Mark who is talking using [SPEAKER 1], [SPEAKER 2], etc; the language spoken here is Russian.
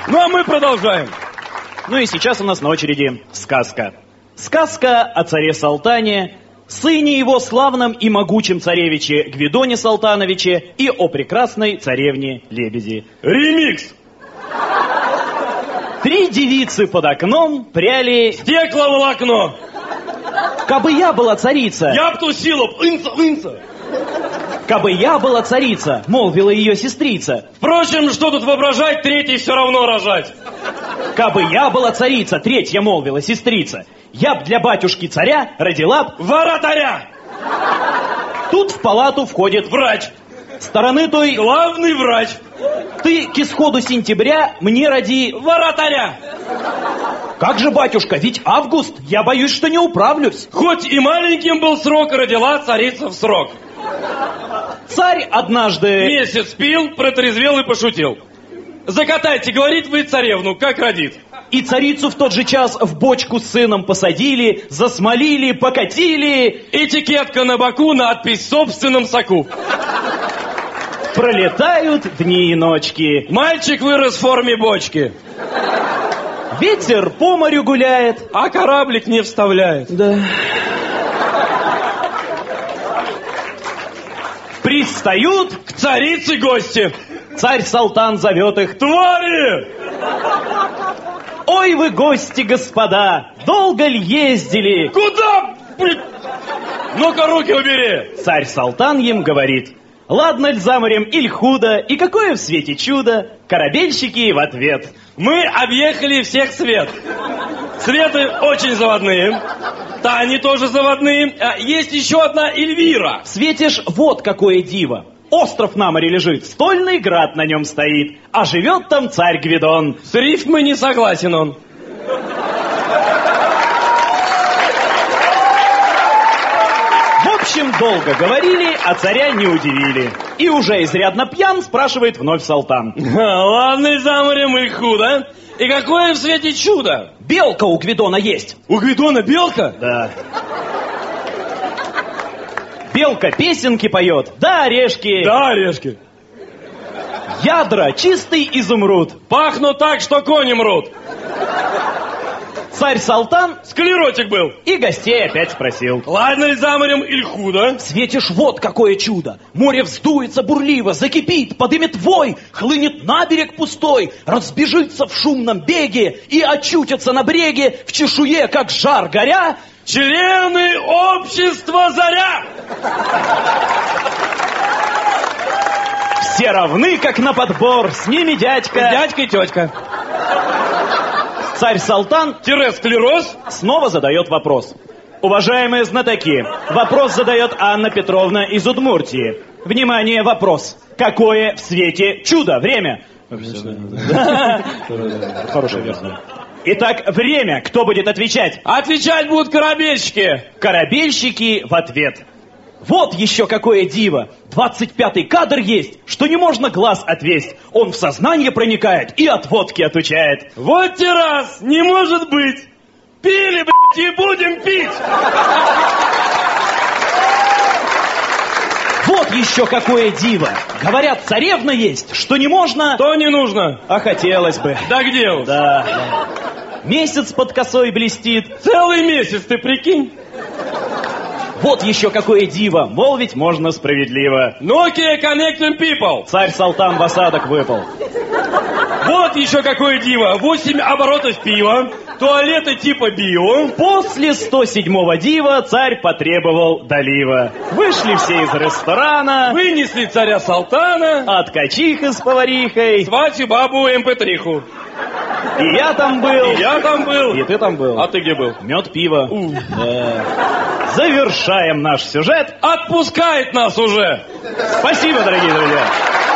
[SPEAKER 1] Ну, а мы продолжаем.
[SPEAKER 2] Ну и сейчас у нас на очереди сказка. Сказка о царе Салтане, сыне его славном и могучем царевиче Гвидоне Салтановиче и о прекрасной царевне Лебеди.
[SPEAKER 1] Ремикс.
[SPEAKER 2] 3 девицы под окном пряли...
[SPEAKER 1] Стекловолокно.
[SPEAKER 2] Кабы я была царица...
[SPEAKER 1] Я б тусила, инца.
[SPEAKER 2] Кабы я была царица, молвила ее сестрица.
[SPEAKER 1] Впрочем, что тут воображать, третий все равно рожать.
[SPEAKER 2] Кабы я была царица, третья молвила сестрица. Я б для батюшки царя родила б...
[SPEAKER 1] Воротаря.
[SPEAKER 2] Тут в палату входит
[SPEAKER 1] Врач.
[SPEAKER 2] стороны той...
[SPEAKER 1] Главный врач.
[SPEAKER 2] Ты к исходу сентября мне роди...
[SPEAKER 1] Воротаря.
[SPEAKER 2] Как же, батюшка, ведь август, я боюсь, что не управлюсь.
[SPEAKER 1] Хоть и маленьким был срок, родила царица в срок.
[SPEAKER 2] Царь однажды...
[SPEAKER 1] Месяц пил, протрезвел и пошутил. Закатайте, говорит, вы царевну, как родит.
[SPEAKER 2] И царицу в тот же час в бочку с сыном посадили, засмолили, покатили.
[SPEAKER 1] Этикетка на боку, надпись «В собственном соку».
[SPEAKER 2] Пролетают дни и ночки.
[SPEAKER 1] Мальчик вырос в форме бочки.
[SPEAKER 2] Ветер по морю гуляет.
[SPEAKER 1] А кораблик не вставляет.
[SPEAKER 2] Да. Пристают
[SPEAKER 1] К царице гости.
[SPEAKER 2] Царь Салтан зовет их.
[SPEAKER 1] Твари!
[SPEAKER 2] Ой вы, гости, господа, долго ли ездили?
[SPEAKER 1] Куда? Ну-ка, руки убери.
[SPEAKER 2] Царь Салтан им говорит. Ладно ль за морем, иль худо, и какое в свете чудо? Корабельщики в ответ.
[SPEAKER 1] Мы объехали всех свет. Светы очень заводные. Тани тоже заводные. А есть еще одна Эльвира.
[SPEAKER 2] Светишь, вот какое диво. Остров на море лежит, стольный град на нем стоит, а живет там царь Гвидон.
[SPEAKER 1] С рифмой не согласен он.
[SPEAKER 2] В общем, долго говорили, а царя не удивили. И уже изрядно пьян, спрашивает вновь Салтан.
[SPEAKER 1] Ладно, за морем и худо. И какое в свете чудо?
[SPEAKER 2] Белка у Гвидона есть.
[SPEAKER 1] У Гвидона белка?
[SPEAKER 2] Да. Белка песенки поет, да орешки.
[SPEAKER 1] Да, орешки.
[SPEAKER 2] Ядра чистый изумруд.
[SPEAKER 1] Пахнут так, что кони мрут.
[SPEAKER 2] Царь Салтан
[SPEAKER 1] Склеротик был.
[SPEAKER 2] и гостей опять спросил.
[SPEAKER 1] Ладно ли за морем или худо?
[SPEAKER 2] Светишь, вот какое чудо. Море вздуется бурливо, закипит, подымет вой, хлынет на берег пустой, разбежится в шумном беге и очутится на бреге в чешуе, как жар горя.
[SPEAKER 1] Члены общества «Заря».
[SPEAKER 2] Все равны, как на подбор, с ними дядька.
[SPEAKER 1] Дядька и тетка.
[SPEAKER 2] Царь Салтан
[SPEAKER 1] Склероз.
[SPEAKER 2] снова задает вопрос. Уважаемые знатоки, вопрос задает Анна Петровна из Удмуртии. Внимание, вопрос. Какое в свете чудо? Время. Хорошая версия. Итак, время. Кто будет отвечать?
[SPEAKER 1] Отвечать будут корабельщики.
[SPEAKER 2] Корабельщики в ответ. Вот еще какое диво. 25-й кадр есть, что не можно глаз отвесть. Он в сознание проникает и от водки отучает.
[SPEAKER 1] Вот те раз, не может быть. Пили, блядь, и будем пить.
[SPEAKER 2] Вот еще какое диво. Говорят, царевна есть, что не можно...
[SPEAKER 1] То не нужно.
[SPEAKER 2] А хотелось бы.
[SPEAKER 1] Да где уж?
[SPEAKER 2] Да. Месяц под косой блестит.
[SPEAKER 1] Целый месяц, ты прикинь.
[SPEAKER 2] Вот еще какое диво, молвить можно справедливо.
[SPEAKER 1] Nokia Connecting People.
[SPEAKER 2] Царь Салтан в осадок выпал.
[SPEAKER 1] Вот еще какое диво. 8 оборотов пива, туалеты типа био.
[SPEAKER 2] После 107-го дива царь потребовал долива. Вышли все из ресторана.
[SPEAKER 1] Вынесли царя Салтана.
[SPEAKER 2] От качиха с поварихой.
[SPEAKER 1] Сватью бабу МП3-ху.
[SPEAKER 2] И я там был.
[SPEAKER 1] И я там был.
[SPEAKER 2] И ты там был.
[SPEAKER 1] А ты где был?
[SPEAKER 2] Мед, пиво. Да. Завершаем наш сюжет.
[SPEAKER 1] Отпускает нас уже.
[SPEAKER 2] Спасибо, дорогие друзья.